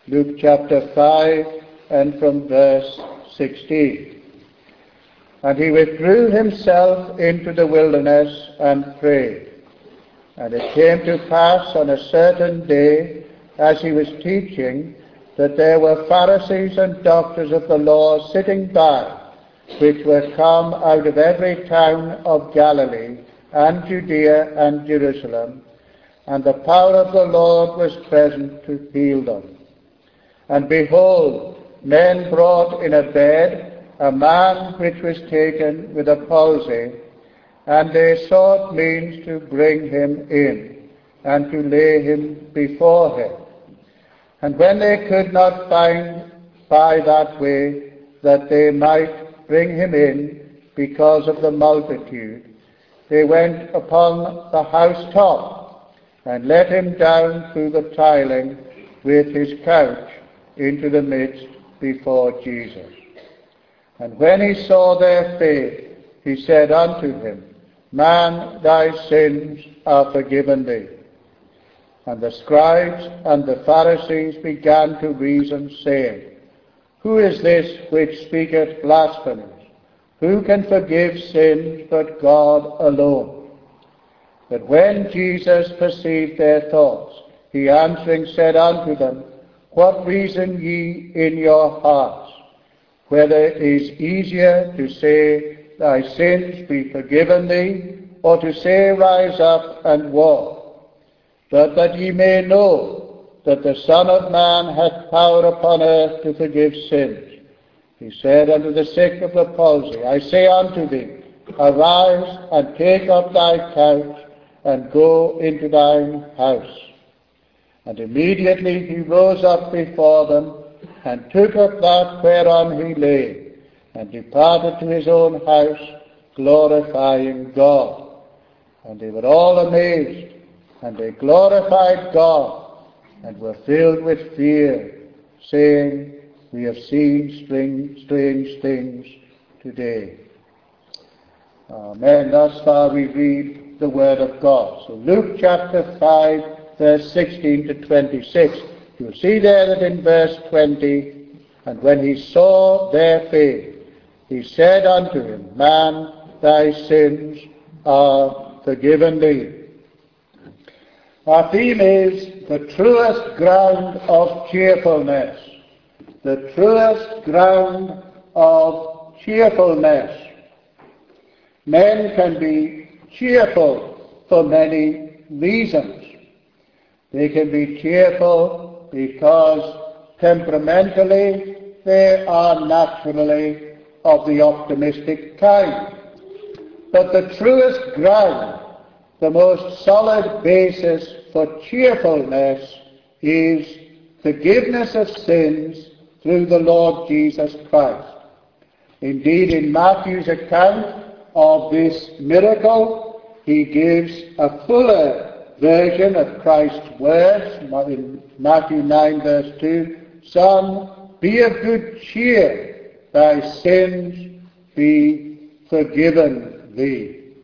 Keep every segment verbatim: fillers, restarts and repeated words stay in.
Luke chapter five and from verse sixteen. And he withdrew himself into the wilderness and prayed. And it came to pass on a certain day, as he was teaching, that there were Pharisees and doctors of the law sitting by, which were come out of every town of Galilee, and Judea, and Jerusalem. And the power of the Lord was present to heal them. And behold, men brought in a bed a man which was taken with a palsy, and they sought means to bring him in, and to lay him before him. And when they could not find by that way that they might bring him in, because of the multitude, they went upon the housetop, and let him down through the tiling with his couch into the midst before Jesus. And when he saw their faith, he said unto him, Man, thy sins are forgiven thee. And the scribes and the Pharisees began to reason, saying, Who is this which speaketh blasphemies? Who can forgive sins but God alone? But when Jesus perceived their thoughts, he answering said unto them, What reason ye in your hearts? Whether it is easier to say, Thy sins be forgiven thee, or to say, Rise up and walk. But that ye may know that the Son of Man hath power upon earth to forgive sins. He said unto the sick of the palsy, I say unto thee, Arise and take up thy couch, and go into thine house. And immediately he rose up before them, and took up that whereon he lay, and departed to his own house, glorifying God. And they were all amazed, and they glorified God, and were filled with fear, saying, We have seen strange, strange things today. Amen. Thus far we read the Word of God. So Luke chapter five, verse sixteen to twenty-six. You'll see there that in verse twenty, And when he saw their faith, he said unto him, Man, thy sins are forgiven thee. Our theme is the truest ground of cheerfulness. The truest ground of cheerfulness. Men can be cheerful for many reasons. They can be cheerful because temperamentally they are naturally of the optimistic kind. But the truest ground, the most solid basis for cheerfulness is forgiveness of sins through the Lord Jesus Christ. Indeed, in Matthew's account of this miracle, he gives a fuller version of Christ's words in Matthew nine verse two, Son, be of good cheer, thy sins be forgiven thee.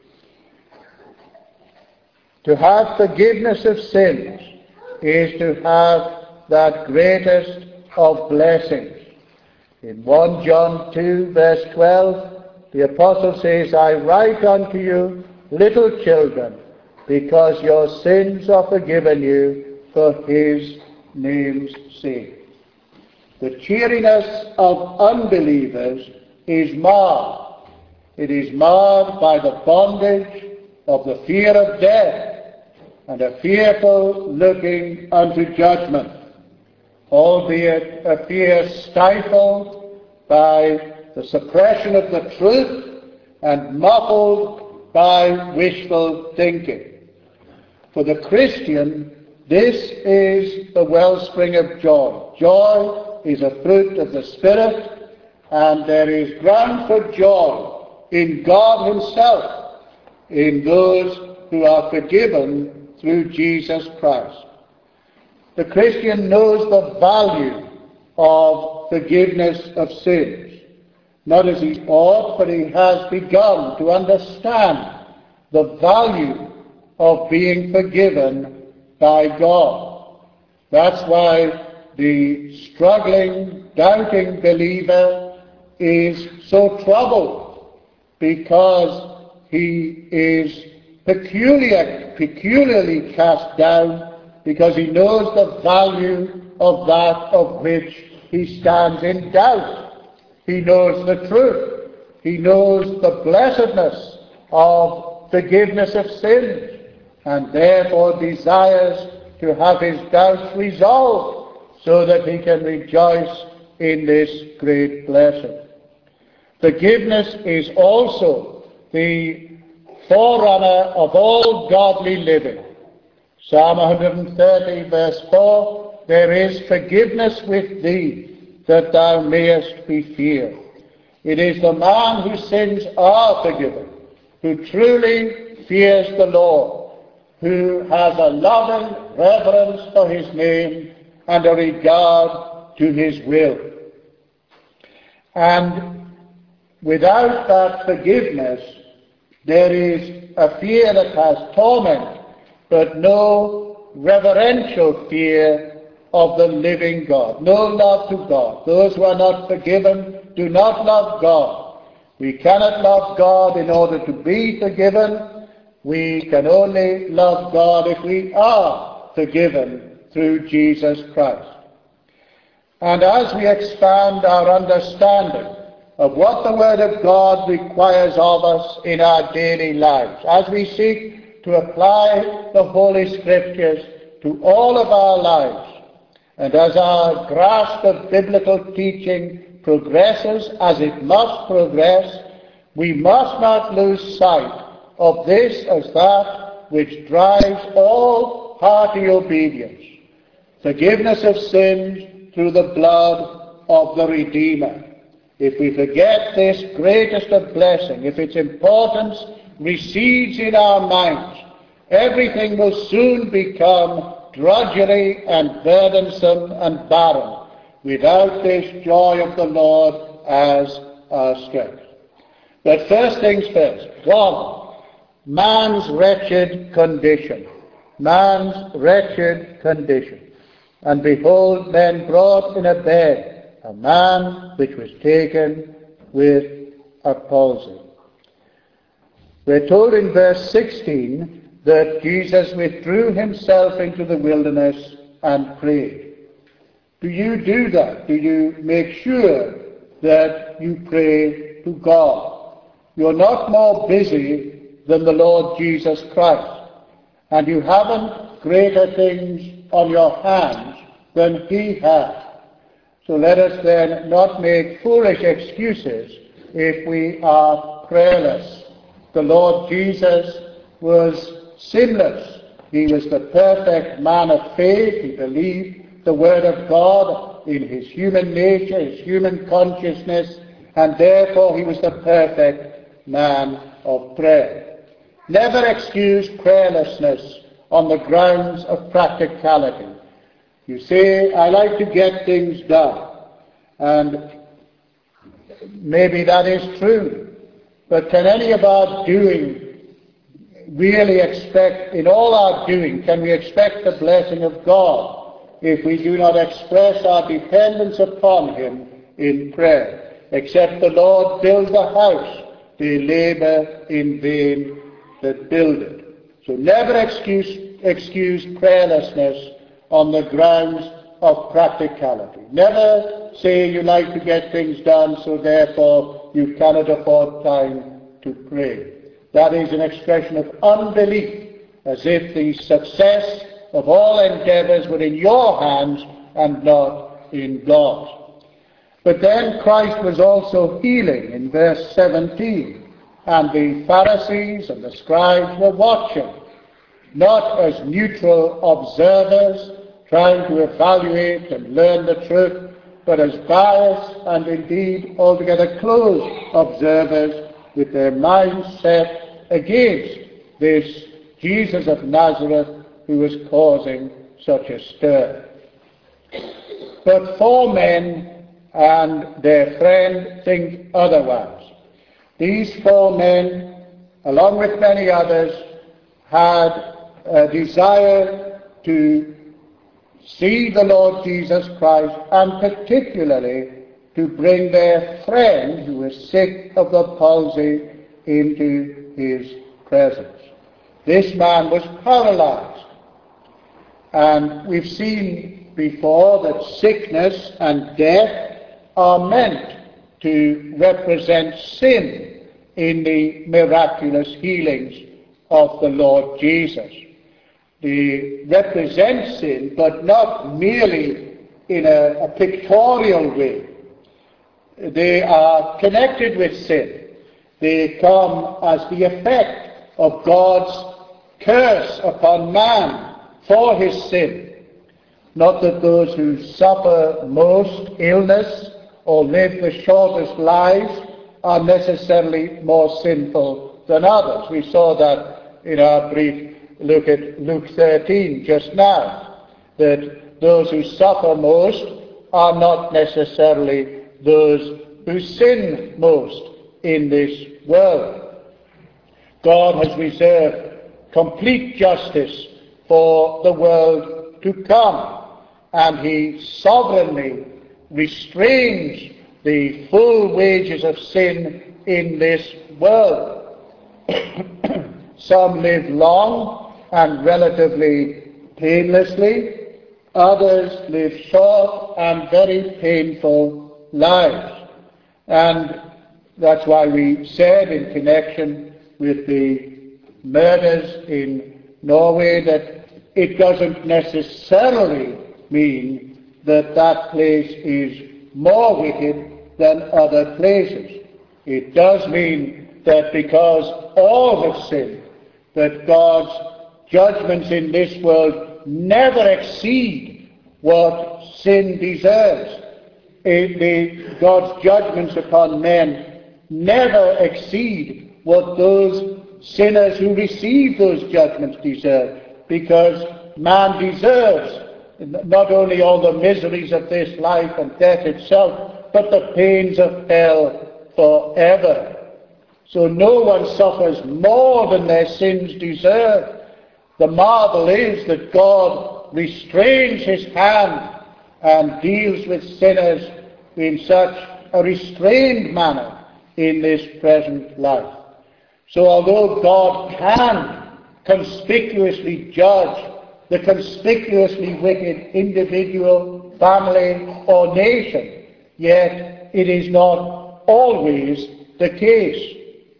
To have forgiveness of sins is to have that greatest of blessings. In First John two verse twelve, the apostle says, I write unto you, little children, because your sins are forgiven you for his name's sake. The cheeriness of unbelievers is marred. It is marred by the bondage of the fear of death and a fearful looking unto judgment, albeit a fear stifled by the suppression of the truth and muffled by wishful thinking. For the Christian, this is the wellspring of joy. Joy is a fruit of the Spirit, and there is ground for joy in God himself, in those who are forgiven through Jesus Christ. The Christian knows the value of forgiveness of sins. Not as he ought, but he has begun to understand the value of being forgiven by God. That's why the struggling, doubting believer is so troubled because he is peculiar, peculiarly cast down, because he knows the value of that of which he stands in doubt. He knows the truth. He knows the blessedness of forgiveness of sins, and therefore desires to have his doubts resolved so that he can rejoice in this great blessing. Forgiveness is also the forerunner of all godly living. Psalm one thirty, verse four, there is forgiveness with thee, that thou mayest be feared. It is the man whose sins are forgiven, who truly fears the Lord, who has a loving reverence for his name and a regard to his will. And without that forgiveness, there is a fear that has torment, but no reverential fear of the living God, no love to God. Those who are not forgiven do not love God. We cannot love God in order to be forgiven. We can only love God if we are forgiven through Jesus Christ. And as we expand our understanding of what the Word of God requires of us in our daily lives, as we seek to apply the Holy Scriptures to all of our lives, and as our grasp of biblical teaching progresses, as it must progress, we must not lose sight of this as that which drives all hearty obedience: forgiveness of sins through the blood of the Redeemer. If we forget this greatest of blessing, if its importance recedes in our minds, everything will soon become drudgery and burdensome and barren without this joy of the Lord as our strength. But first things first. One, man's wretched condition. Man's wretched condition. And behold, men brought in a bed a man which was taken with a palsy. We're told in verse sixteen that Jesus withdrew himself into the wilderness and prayed. Do you do that? Do you make sure that you pray to God? You're not more busy than the Lord Jesus Christ, and you haven't greater things on your hands than he has. So let us then not make foolish excuses if we are prayerless. The Lord Jesus was sinless. He was the perfect man of faith. He believed the Word of God in his human nature, his human consciousness, and therefore he was the perfect man of prayer. Never excuse prayerlessness on the grounds of practicality. You say, I like to get things done. And maybe that is true. But can any of our doing really expect, in all our doing, can we expect the blessing of God if we do not express our dependence upon him in prayer? Except the Lord build the house, they labor in vain that build it. So never excuse, excuse prayerlessness on the grounds of practicality. Never say you like to get things done, so therefore you cannot afford time to pray. That is an expression of unbelief, as if the success of all endeavors were in your hands and not in God's. But then Christ was also healing in verse seventeen, and the Pharisees and the scribes were watching, not as neutral observers trying to evaluate and learn the truth, but as biased and indeed altogether closed observers with their minds set against this Jesus of Nazareth who was causing such a stir. But four men and their friend think otherwise. These four men, along with many others, had a desire to see the Lord Jesus Christ, and particularly to bring their friend who is sick of the palsy into his presence. This man was paralyzed, and we've seen before that sickness and death are meant to represent sin in the miraculous healings of the Lord Jesus. They represent sin, but not merely in a, a pictorial way. They are connected with sin. They come as the effect of God's curse upon man for his sin. Not that those who suffer most illness or live the shortest lives are necessarily more sinful than others. We saw that in our brief look at Luke thirteen just now, that those who suffer most are not necessarily those who sin most in this world. God has reserved complete justice for the world to come, and he sovereignly restrains the full wages of sin in this world. Some live long and relatively painlessly, others live short and very painful lives. And that's why we said, in connection with the murders in Norway, that it doesn't necessarily mean that that place is more wicked than other places. It does mean that because all have sinned, that God's judgments in this world never exceed what sin deserves. It, the, God's judgments upon men never exceed what those sinners who receive those judgments deserve, because man deserves not only all the miseries of this life and death itself, but the pains of hell forever. So no one suffers more than their sins deserve. The marvel is that God restrains his hand and deals with sinners in such a restrained manner in this present life. So although God can conspicuously judge the conspicuously wicked individual, family, or nation, yet it is not always the case.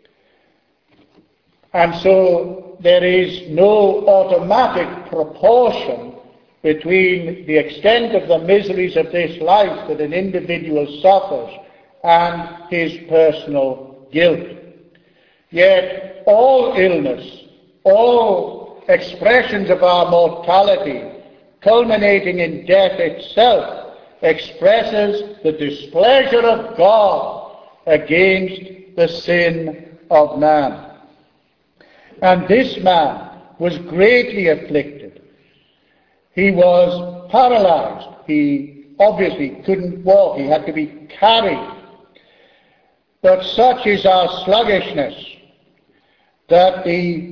And so there is no automatic proportion between the extent of the miseries of this life that an individual suffers and his personal guilt. Yet all illness, all expressions of our mortality, culminating in death itself, expresses the displeasure of God against the sin of man. And this man was greatly afflicted. He was paralyzed. He obviously couldn't walk. He had to be carried. But such is our sluggishness that the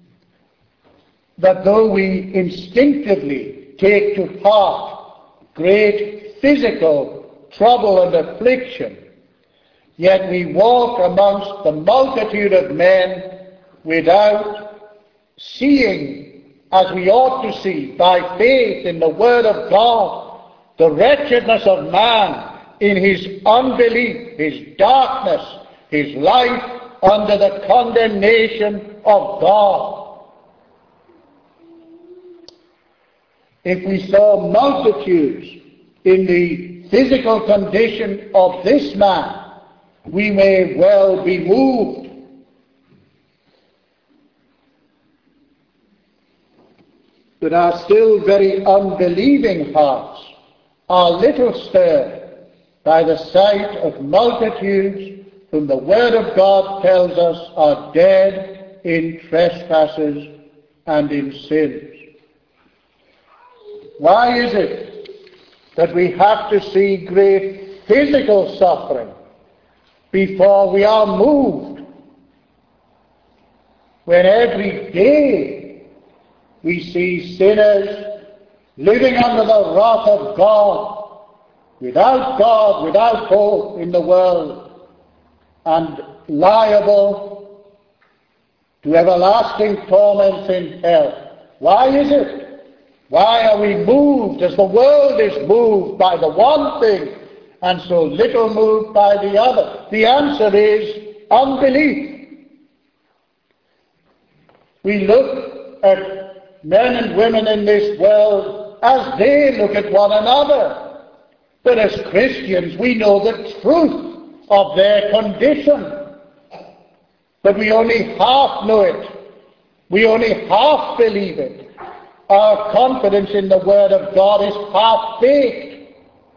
that though we instinctively take to heart great physical trouble and affliction, yet we walk amongst the multitude of men without seeing, as we ought to see, by faith in the Word of God, the wretchedness of man in his unbelief, his darkness, his life under the condemnation of God. If we saw multitudes in the physical condition of this man, we may well be moved. But our still very unbelieving hearts are little stirred by the sight of multitudes whom the Word of God tells us are dead in trespasses and in sins. Why is it that we have to see great physical suffering before we are moved, when every day we see sinners living under the wrath of God, without God, without hope in the world, and liable to everlasting torments in hell. Why is it? Why are we moved as the world is moved by the one thing and so little moved by the other? The answer is unbelief. We look at men and women in this world as they look at one another. But as Christians, we know the truth of their condition. But we only half know it. We only half believe it. Our confidence in the Word of God is half-baked.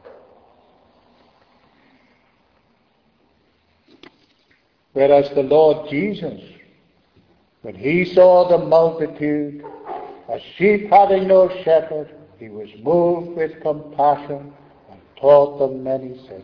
Whereas the Lord Jesus, when he saw the multitude, as sheep having no shepherd, he was moved with compassion and taught them many things.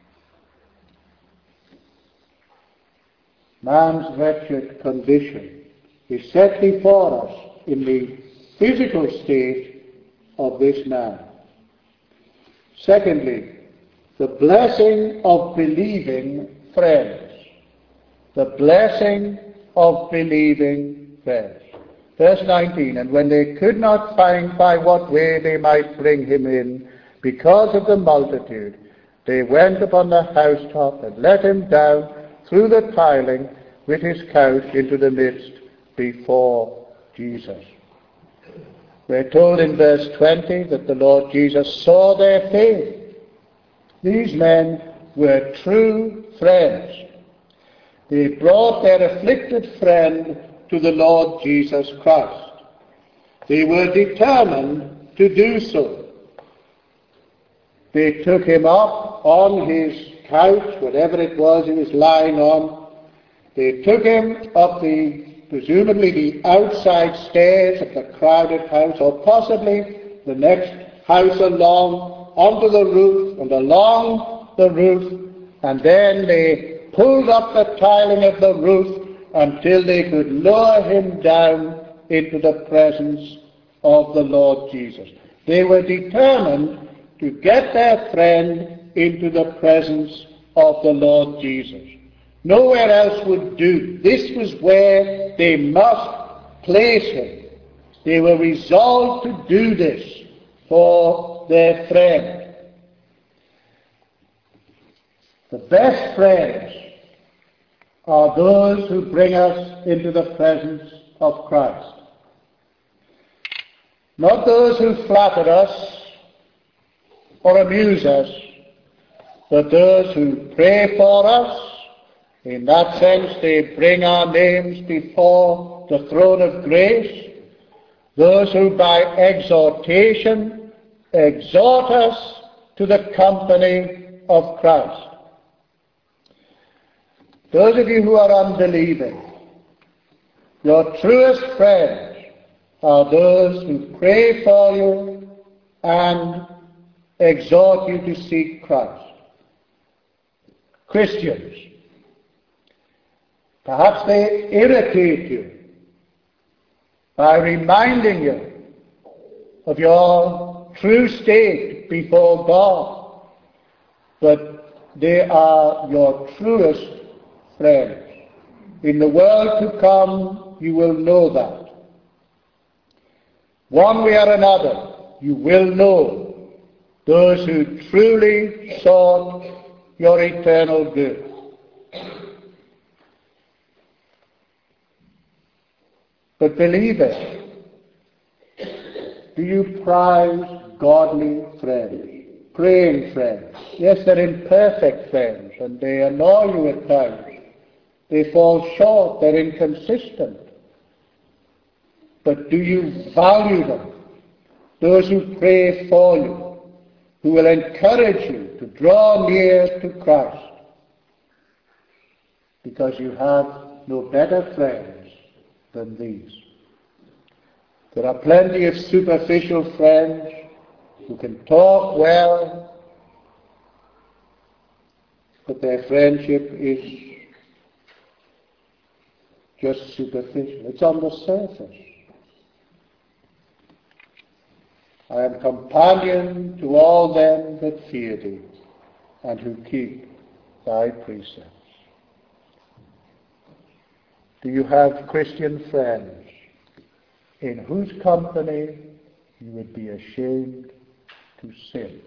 Man's wretched condition is set before us in the physical state of this man. Secondly, the blessing of believing friends. The blessing of believing friends. Verse nineteen, and when they could not find by what way they might bring him in, because of the multitude, they went upon the housetop and let him down through the tiling with his couch into the midst before Jesus. We're told in verse twenty that the Lord Jesus saw their faith. These men were true friends. They brought their afflicted friend to the Lord Jesus Christ. They were determined to do so. They took him up on his couch, whatever it was he was lying on. They took him up the, presumably the outside stairs of the crowded house, or possibly the next house along, onto the roof and along the roof, and then they pulled up the tiling of the roof until they could lower him down into the presence of the Lord Jesus. They were determined to get their friend into the presence of the Lord Jesus. Nowhere else would do. This was where they must place him. They were resolved to do this for their friend. The best friends are those who bring us into the presence of Christ. Not those who flatter us or amuse us, but those who pray for us. In that sense, they bring our names before the throne of grace. Those who by exhortation exhort us to the company of Christ. Those of you who are unbelieving, your truest friends are those who pray for you and exhort you to seek Christ. Christians, perhaps they irritate you by reminding you of your true state before God, but they are your truest friends. In the world to come, you will know that. One way or another, you will know those who truly sought your eternal good. But believers, do you prize godly friends, praying friends? Yes, they're imperfect friends, and they annoy you at times. They fall short, they're inconsistent. But do you value them? Those who pray for you, who will encourage you to draw near to Christ, because you have no better friends than these. There are plenty of superficial friends who can talk well, but their friendship is just superficial. It's on the surface. I am companion to all them that fear thee, and who keep thy precepts. Do you have Christian friends in whose company you would be ashamed to sin?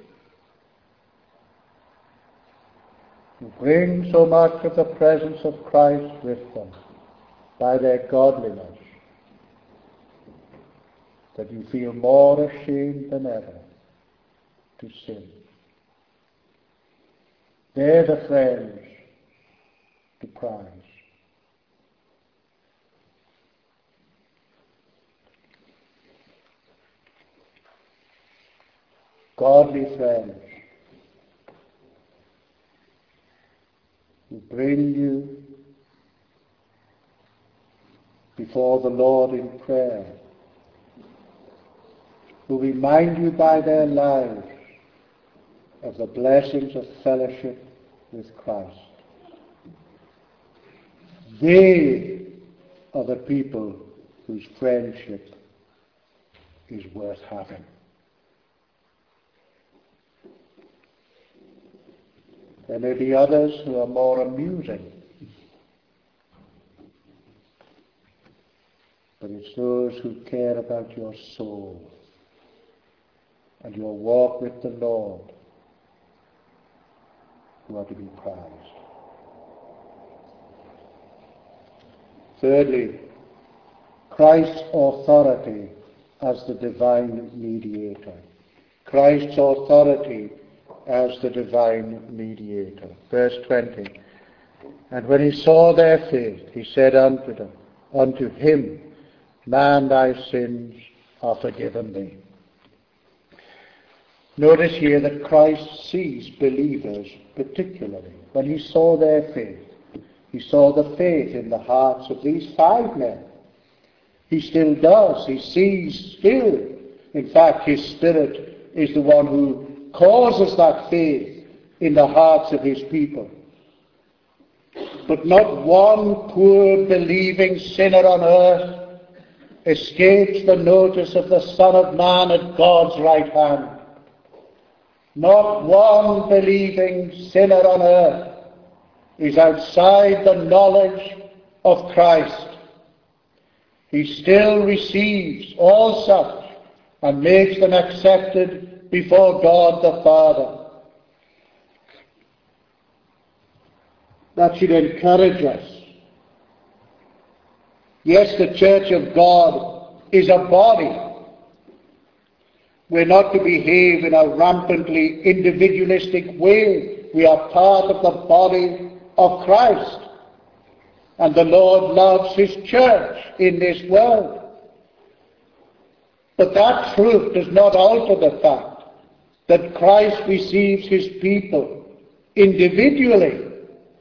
Who bring so much of the presence of Christ with them by their godliness that you feel more ashamed than ever to sin. They're the friends to prize. Godly friends who bring you before the Lord in prayer, who remind you by their lives of the blessings of fellowship with Christ. They are the people whose friendship is worth having. There may be others who are more amusing, but it's those who care about your soul and your walk with the Lord who are to be prized. Thirdly, Christ's authority as the divine mediator. Christ's authority as the divine mediator. Verse twenty. And when he saw their faith, he said unto them, unto him, Man, thy sins are forgiven thee. Notice here that Christ sees believers particularly. When he saw their faith, he saw the faith in the hearts of these five men. He still does. He sees still. In fact, his Spirit is the one who causes that faith in the hearts of his people. But not one poor believing sinner on earth escapes the notice of the Son of Man at God's right hand. Not one believing sinner on earth is outside the knowledge of Christ. He still receives all such and makes them accepted before God the Father. That should encourage us. Yes, the Church of God is a body. We're not to behave in a rampantly individualistic way. We are part of the body of Christ. And the Lord loves his church in this world. But that truth does not alter the fact that Christ receives his people individually.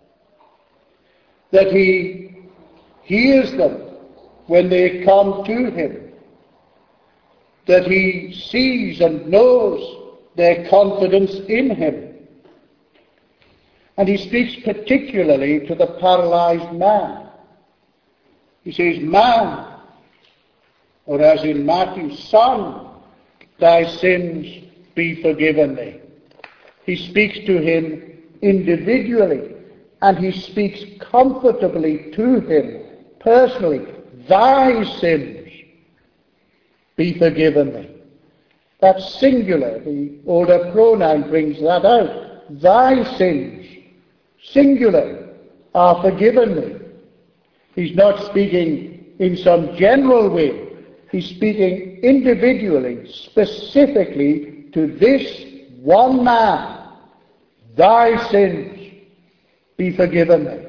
That he hears them when they come to him. That he sees and knows their confidence in him. And he speaks particularly to the paralyzed man. He says, Man, or as in Matthew, Son, thy sins be forgiven thee. He speaks to him individually, and he speaks comfortably to him personally. Thy sins be forgiven thee. That's singular. The older pronoun brings that out. Thy sins, singular, are forgiven thee. He's not speaking in some general way. He's speaking individually, specifically to this one man. Thy sins be forgiven thee.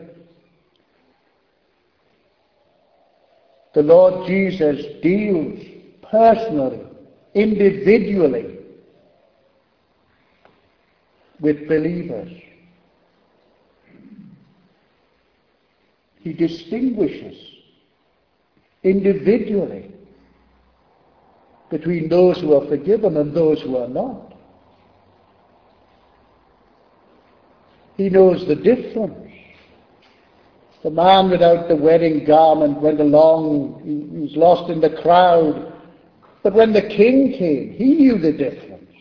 The Lord Jesus deals personally, individually, with believers. He distinguishes individually between those who are forgiven and those who are not. He knows the difference. The man without the wedding garment went along, he was lost in the crowd, But when the king came, he knew the difference.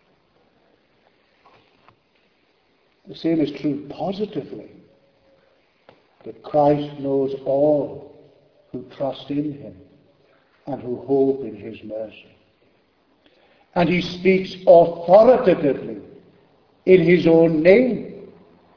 The same is true positively, that Christ knows all who trust in him and who hope in his mercy. And he speaks authoritatively in his own name.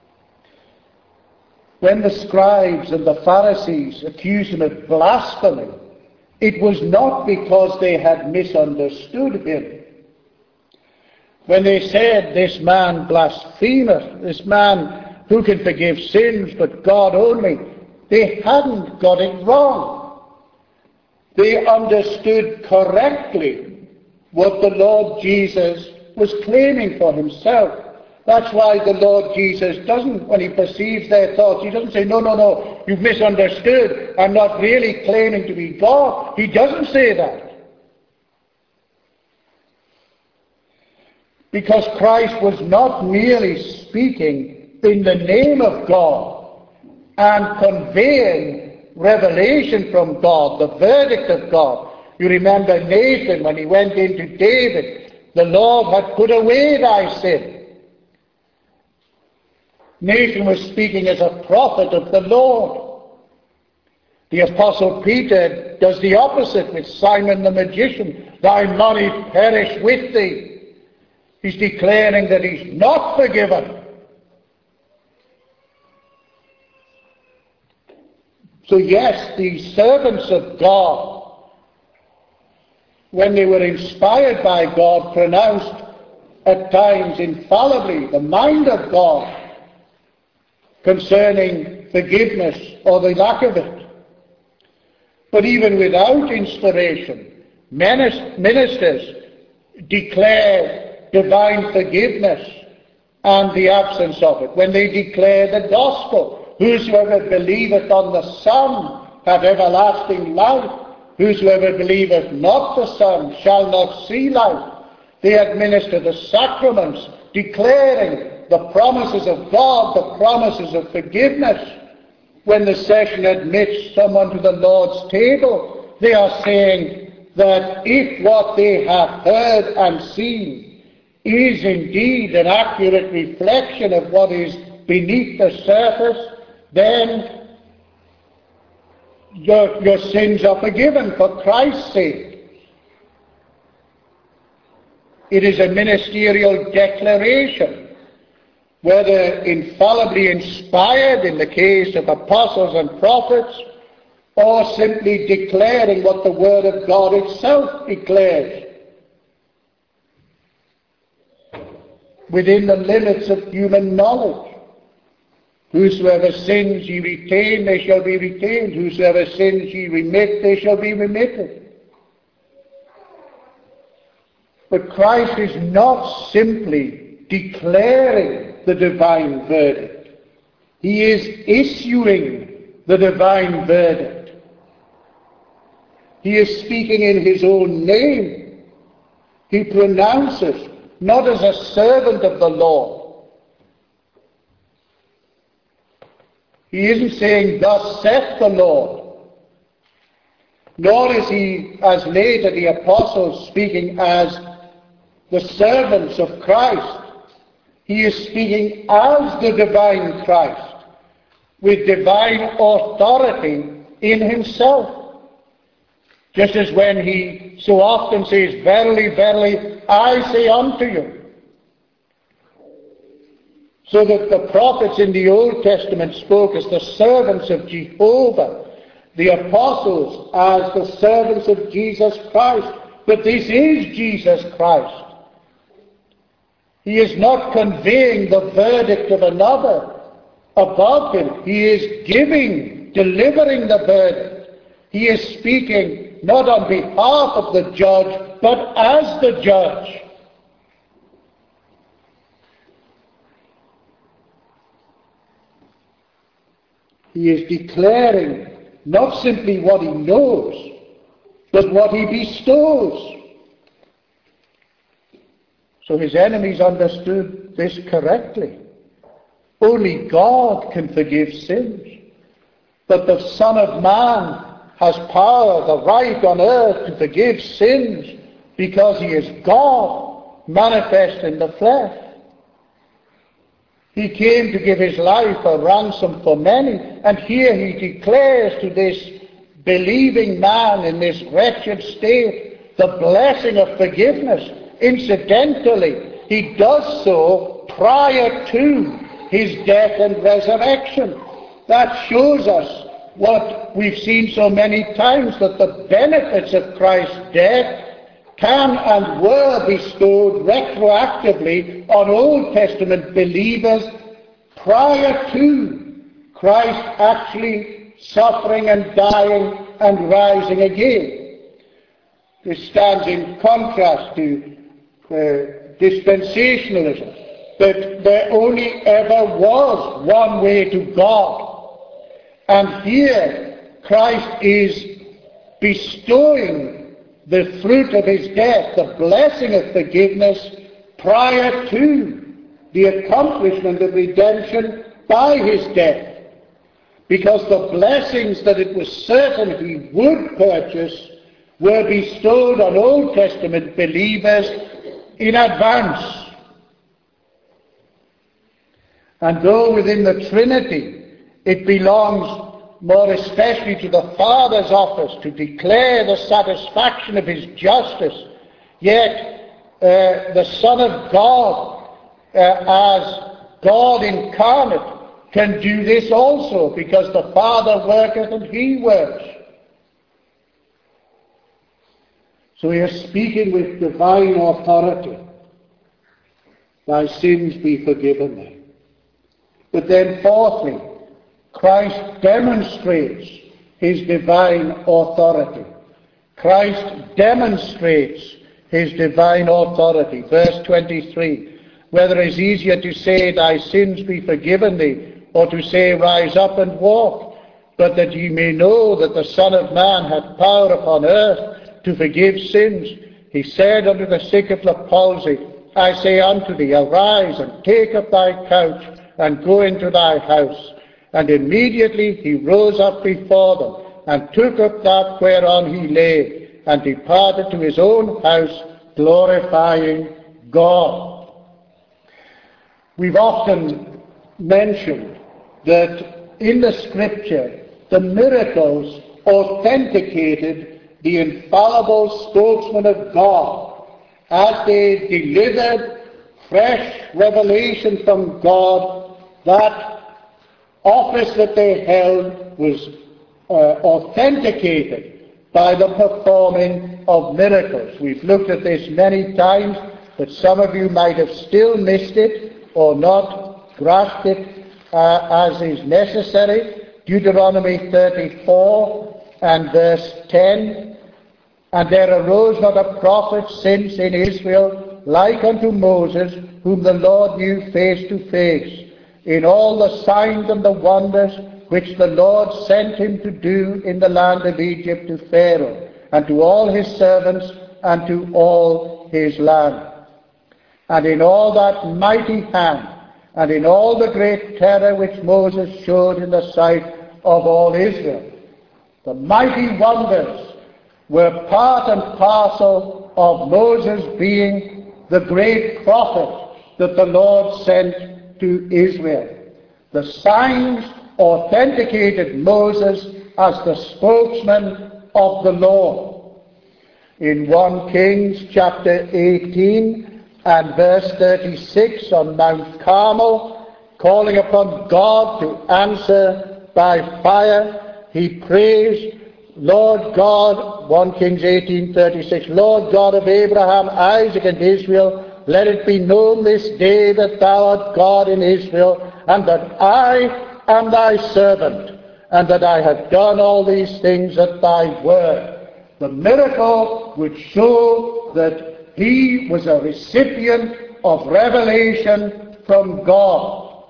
When the scribes and the Pharisees accused him of blasphemy, it was not because they had misunderstood him. When they said, "This man blasphemeth, this man who can forgive sins but God only," they hadn't got it wrong. They understood correctly what the Lord Jesus was claiming for himself. That's why the Lord Jesus doesn't, when he perceives their thoughts, he doesn't say, "No, no, no, you've misunderstood. I'm not really claiming to be God." He doesn't say that. Because Christ was not merely speaking in the name of God and conveying revelation from God, the verdict of God. You remember Nathan, when he went into David, "The Lord had put away thy sin." Nathan was speaking as a prophet of the Lord. The Apostle Peter does the opposite with Simon the magician. "Thy money perish with thee." He's declaring that he's not forgiven. So yes, the servants of God, when they were inspired by God, pronounced at times infallibly the mind of God concerning forgiveness or the lack of it. But even without inspiration, ministers declare divine forgiveness and the absence of it. When they declare the gospel, "Whosoever believeth on the Son hath everlasting life. Whosoever believeth not the Son shall not see life." They administer the sacraments, declaring the promises of God, the promises of forgiveness. When the session admits someone to the Lord's table, they are saying that if what they have heard and seen is indeed an accurate reflection of what is beneath the surface, then your, your sins are forgiven for Christ's sake. It is a ministerial declaration, whether infallibly inspired in the case of apostles and prophets, or simply declaring what the Word of God itself declares, within the limits of human knowledge. "Whosoever sins ye retain, they shall be retained. Whosoever sins ye remit, they shall be remitted." But Christ is not simply declaring the divine verdict. He is issuing the divine verdict. He is speaking in his own name. He pronounces, not as a servant of the law. He isn't saying, "Thus saith the Lord." Nor is he, as later the apostles, speaking as the servants of Christ. He is speaking as the divine Christ, with divine authority in himself. Just as when he so often says, "Verily, verily, I say unto you." So that the prophets in the Old Testament spoke as the servants of Jehovah, the apostles as the servants of Jesus Christ. But this is Jesus Christ. He is not conveying the verdict of another above him. He is giving, delivering the verdict. He is speaking not on behalf of the judge, but as the judge. He is declaring not simply what he knows, but what he bestows. So his enemies understood this correctly. Only God can forgive sins. But the Son of Man has power, the right on earth to forgive sins because he is God manifest in the flesh. He came to give his life a ransom for many, and here he declares to this believing man in this wretched state the blessing of forgiveness. Incidentally, he does so prior to his death and resurrection. That shows us what we've seen so many times, that the benefits of Christ's death can and were bestowed retroactively on Old Testament believers prior to Christ actually suffering and dying and rising again. This stands in contrast to uh, dispensationalism, that there only ever was one way to God. And here Christ is bestowing the fruit of his death, the blessing of forgiveness, prior to the accomplishment of redemption by his death. Because the blessings that it was certain he would purchase were bestowed on Old Testament believers in advance. And though within the Trinity it belongs more especially to the Father's office to declare the satisfaction of his justice, yet uh, the Son of God, uh, as God incarnate, can do this also, because the Father worketh and he works. So he is speaking with divine authority. Thy sins be forgiven thee. But then fourthly, Christ demonstrates his divine authority. Christ demonstrates his divine authority. Verse twenty-three, whether it is easier to say, thy sins be forgiven thee, or to say, rise up and walk, but that ye may know that the Son of Man hath power upon earth to forgive sins. He said unto the sick of the palsy, I say unto thee, arise and take up thy couch and go into thy house. And immediately he rose up before them, and took up that whereon he lay, and departed to his own house, glorifying God. We've often mentioned that in the Scripture, the miracles authenticated the infallible spokesman of God, as they delivered fresh revelation from God. That office that they held was uh, authenticated by the performing of miracles. We've looked at this many times, but some of you might have still missed it or not grasped it uh, as is necessary. Deuteronomy thirty-four and verse ten, and there arose not a prophet since in Israel like unto Moses, whom the Lord knew face to face, in all the signs and the wonders which the Lord sent him to do in the land of Egypt to Pharaoh, and to all his servants, and to all his land. And in all that mighty hand, and in all the great terror which Moses showed in the sight of all Israel. The mighty wonders were part and parcel of Moses being the great prophet that the Lord sent to Israel. The signs authenticated Moses as the spokesman of the Lord. In First Kings chapter eighteen and verse thirty-six, on Mount Carmel, calling upon God to answer by fire, he prays, Lord God, First Kings eighteen thirty-six, Lord God of Abraham, Isaac, and Israel, let it be known this day that thou art God in Israel, and that I am thy servant, and that I have done all these things at thy word. The miracle would show that he was a recipient of revelation from God.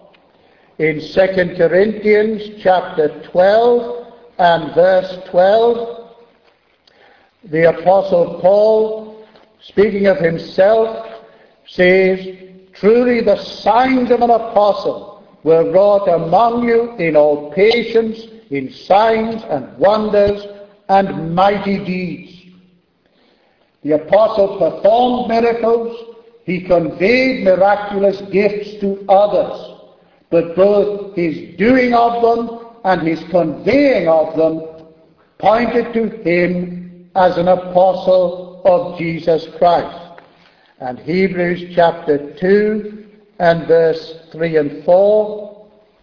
In Second Corinthians chapter twelve and verse twelve, the Apostle Paul, speaking of himself, says, truly the signs of an apostle were wrought among you in all patience, in signs and wonders and mighty deeds. The apostle performed miracles. He conveyed miraculous gifts to others. But both his doing of them and his conveying of them pointed to him as an apostle of Jesus Christ. And Hebrews chapter two and verse three and four.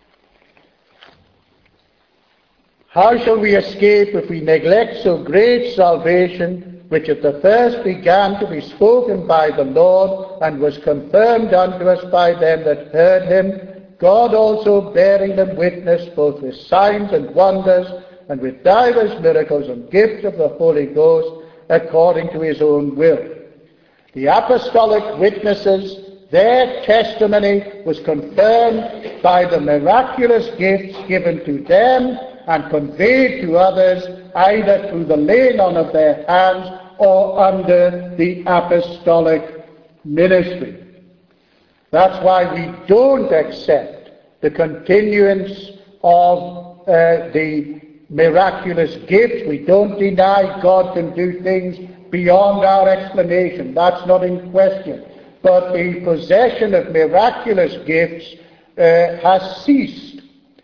How shall we escape if we neglect so great salvation, which at the first began to be spoken by the Lord, and was confirmed unto us by them that heard him, God also bearing them witness both with signs and wonders, and with divers miracles and gifts of the Holy Ghost, according to his own will. The apostolic witnesses, their testimony was confirmed by the miraculous gifts given to them and conveyed to others, either through the laying on of their hands or under the apostolic ministry. That's why we don't accept the continuance of uh, the miraculous gifts. We don't deny God can do things beyond our explanation. That's not in question. But the possession of miraculous gifts uh, has ceased.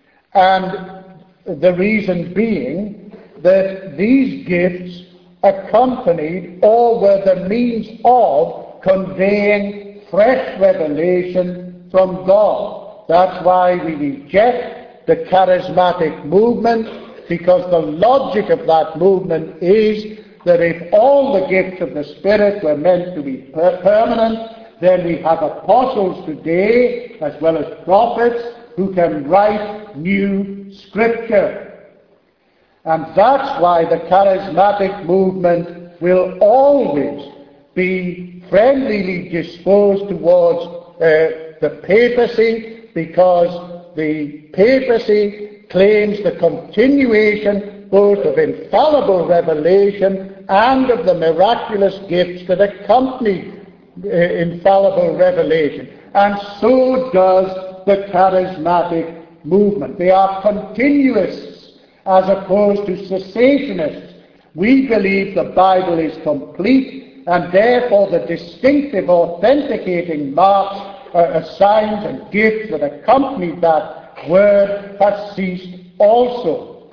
And the reason being that these gifts accompanied or were the means of conveying fresh revelation from God. That's why we reject the charismatic movement, because the logic of that movement is that if all the gifts of the Spirit were meant to be per- permanent, then we have apostles today, as well as prophets, who can write new scripture. And that's why the charismatic movement will always be friendlily disposed towards uh, the papacy, because the papacy claims the continuation both of infallible revelation and of the miraculous gifts that accompany uh, infallible revelation. And so does the charismatic movement. They are continuists as opposed to cessationists. We believe the Bible is complete, and therefore the distinctive authenticating marks, uh, signs and gifts that accompany that word have ceased also.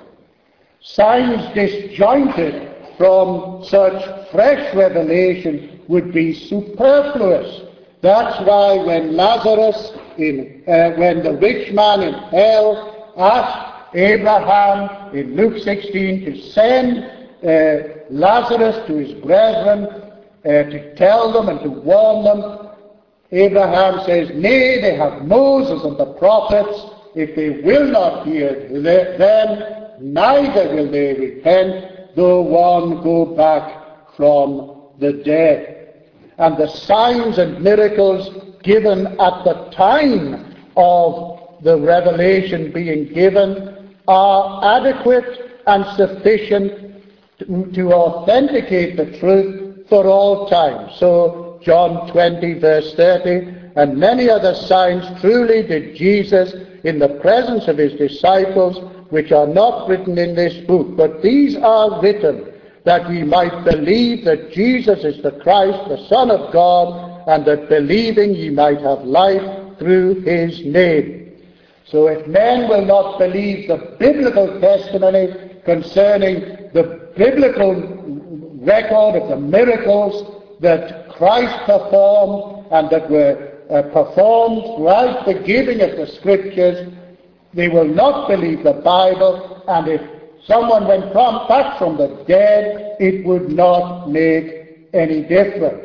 Signs disjointed from such fresh revelation would be superfluous. That's why when Lazarus, in, uh, when the rich man in hell asked Abraham in Luke sixteen to send uh, Lazarus to his brethren uh, to tell them and to warn them, Abraham says, nay, they have Moses and the prophets. If they will not hear them, neither will they repent, though one go back from the dead. And the signs and miracles given at the time of the revelation being given are adequate and sufficient to, to authenticate the truth for all time. So John twenty verse thirty, and many other signs truly did Jesus in the presence of his disciples, which are not written in this book, but these are written that we might believe that Jesus is the Christ, the Son of God, and that believing ye might have life through his name. So if men will not believe the biblical testimony concerning the biblical record of the miracles that Christ performed and that were uh, performed throughout the giving of the Scriptures, they will not believe the Bible, and if someone went from, back from the dead, it would not make any difference.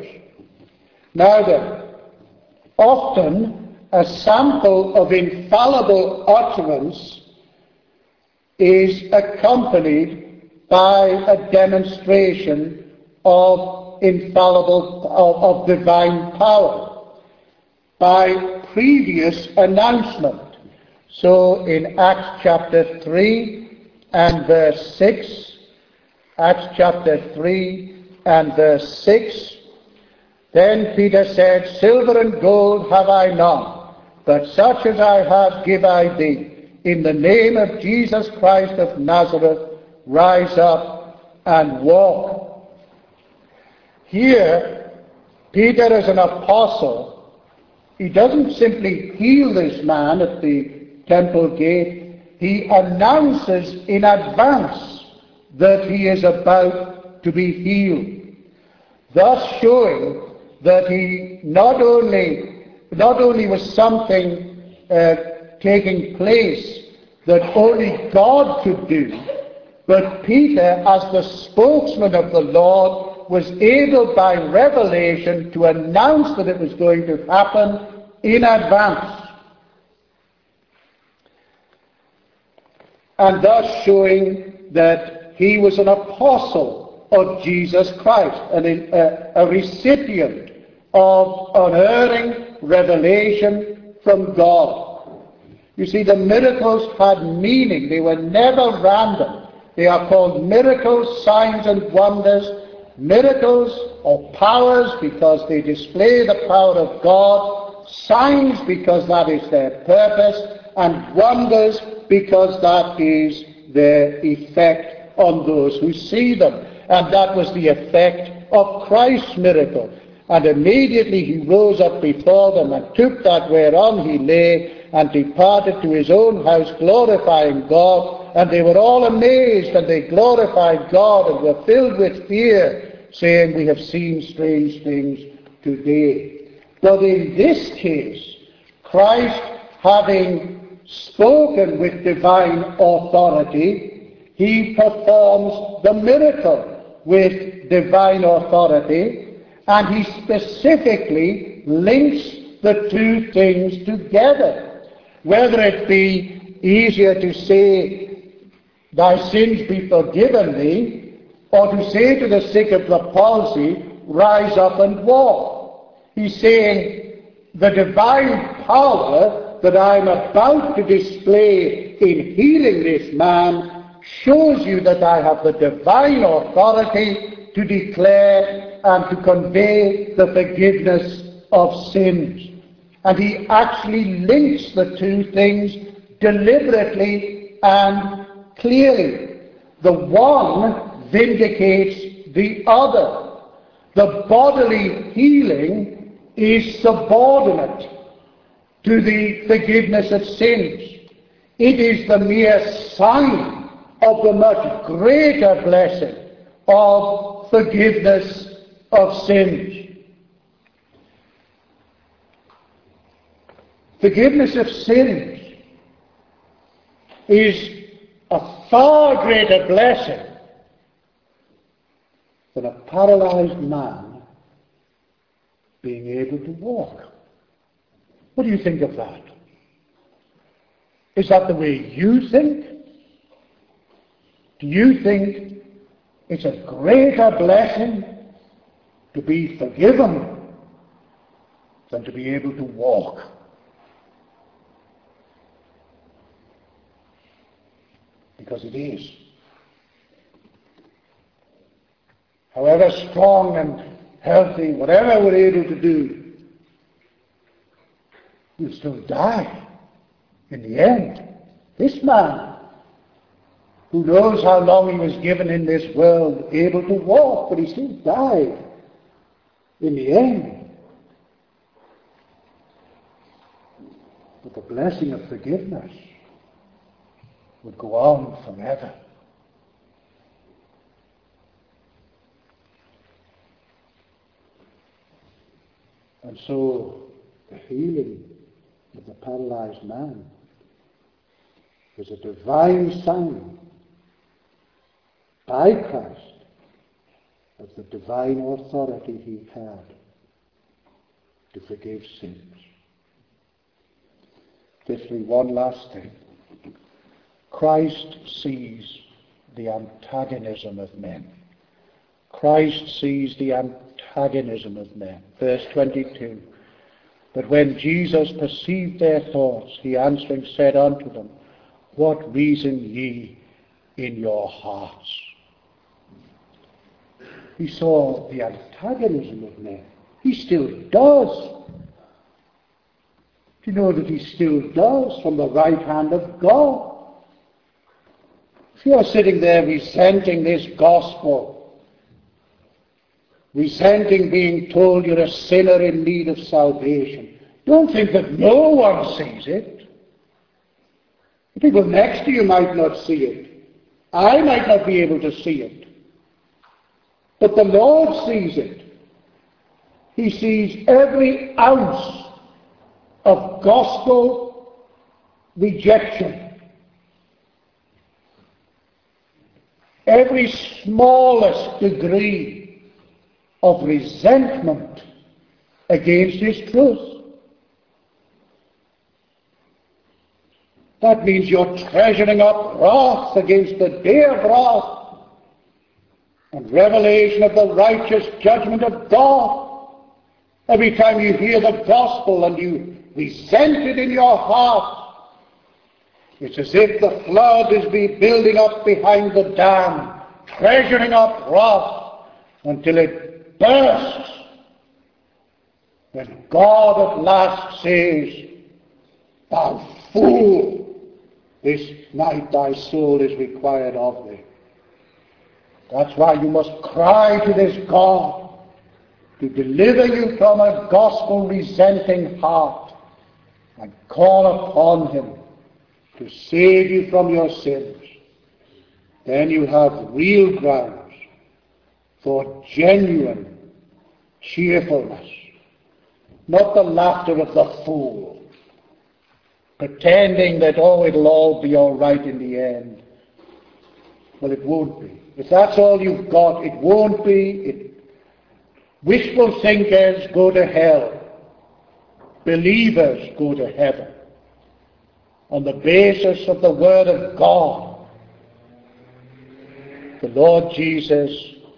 Now then, often a sample of infallible utterance is accompanied by a demonstration of infallible, of, of divine power, by previous announcement. So in Acts chapter three and verse six, Acts chapter three and verse six, then Peter said, silver and gold have I none, but such as I have give I thee. In the name of Jesus Christ of Nazareth, rise up and walk. Here, Peter as an apostle, he doesn't simply heal this man at the temple gate, he announces in advance that he is about to be healed, thus showing that he not only, not only was something uh, taking place that only God could do, but Peter, as the spokesman of the Lord, was able by revelation to announce that it was going to happen in advance, and thus showing that he was an apostle of Jesus Christ, and a, a recipient of unerring revelation from God. You see, the miracles had meaning. They were never random. They are called miracles, signs and wonders. Miracles or powers because they display the power of God. Signs because that is their purpose. And wonders because that is their effect on those who see them. And that was the effect of Christ's miracle. And immediately he rose up before them and took that whereon he lay, and departed to his own house, glorifying God. And they were all amazed, and they glorified God, and were filled with fear, saying, we have seen strange things today. But in this case, Christ, having spoken with divine authority, he performs the miracle with divine authority, and he specifically links the two things together. Whether it be easier to say, thy sins be forgiven thee, or to say to the sick of the palsy, rise up and walk. He's saying, the divine power that I'm about to display in healing this man shows you that I have the divine authority to declare and to convey the forgiveness of sins. And he actually links the two things deliberately and clearly. The one vindicates the other. The bodily healing is subordinate to the forgiveness of sins. It is the mere sign of the much greater blessing of forgiveness of sins. Forgiveness of sins is a far greater blessing than a paralyzed man being able to walk. What do you think of that? Is that the way you think? Do you think it's a greater blessing to be forgiven than to be able to walk? Because it is. However strong and healthy, whatever we're able to do, you'll still die in the end. This man, who knows how long he was given in this world, able to walk, but he still died in the end. But the blessing of forgiveness would go on forever. And so the healing of the paralyzed man was a divine sign by Christ of the divine authority he had to forgive sins. Fifthly, one last thing. Christ sees the antagonism of men. Christ sees the antagonism of men. Verse twenty-two. But when Jesus perceived their thoughts, he answering said unto them, what reason ye in your hearts? He saw the antagonism of men. He still does. Do you know that he still does from the right hand of God? If you're sitting there resenting this gospel, resenting being told you're a sinner in need of salvation. Don't think that no one sees it. The people next to you might not see it. I might not be able to see it. But the Lord sees it. He sees every ounce of gospel rejection, every smallest degree of resentment against His truth. That means you're treasuring up wrath against the day of wrath and revelation of the righteous judgment of God. Every time you hear the gospel and you resent it in your heart, it's as if the flood is be building up behind the dam, treasuring up wrath until it bursts. When God at last says, "Thou fool, this night thy soul is required of thee." That's why you must cry to this God to deliver you from a gospel-resenting heart and call upon Him to save you from your sins. Then you have real grounds for genuine cheerfulness, not the laughter of the fool, pretending that, oh, it'll all be all right in the end. Well, it won't be. If that's all you've got, it won't be. It Wishful thinkers go to hell. Believers go to heaven. On the basis of the Word of God, the Lord Jesus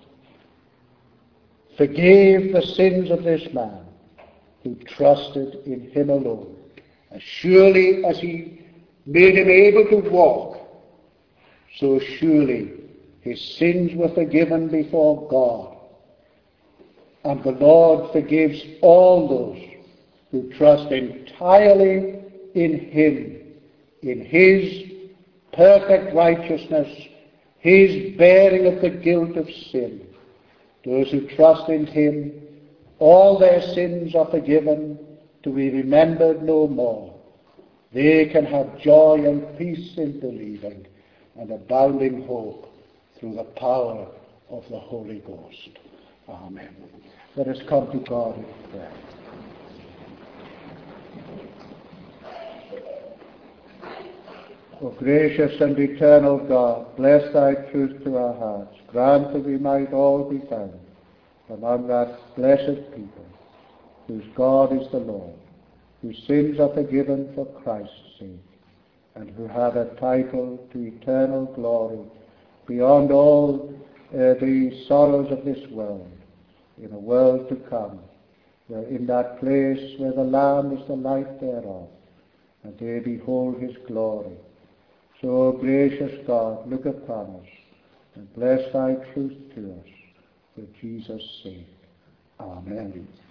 forgave the sins of this man who trusted in Him alone. As surely as He made him able to walk, so surely his sins were forgiven before God. And the Lord forgives all those who trust entirely in Him, in His perfect righteousness, His bearing of the guilt of sin. Those who trust in Him, all their sins are forgiven, to be remembered no more. They can have joy and peace in believing, and abounding hope through the power of the Holy Ghost. Amen. Let us come to God in prayer. O gracious and eternal God, bless Thy truth to our hearts. Grant that we might all be found among that blessed people, whose God is the Lord, whose sins are forgiven for Christ's sake, and who have a title to eternal glory beyond all uh, the sorrows of this world, in a world to come, where in that place where the Lamb is the light thereof, and they behold His glory. So, gracious God, look upon us, and bless Thy truth to us, for Jesus' sake. Amen.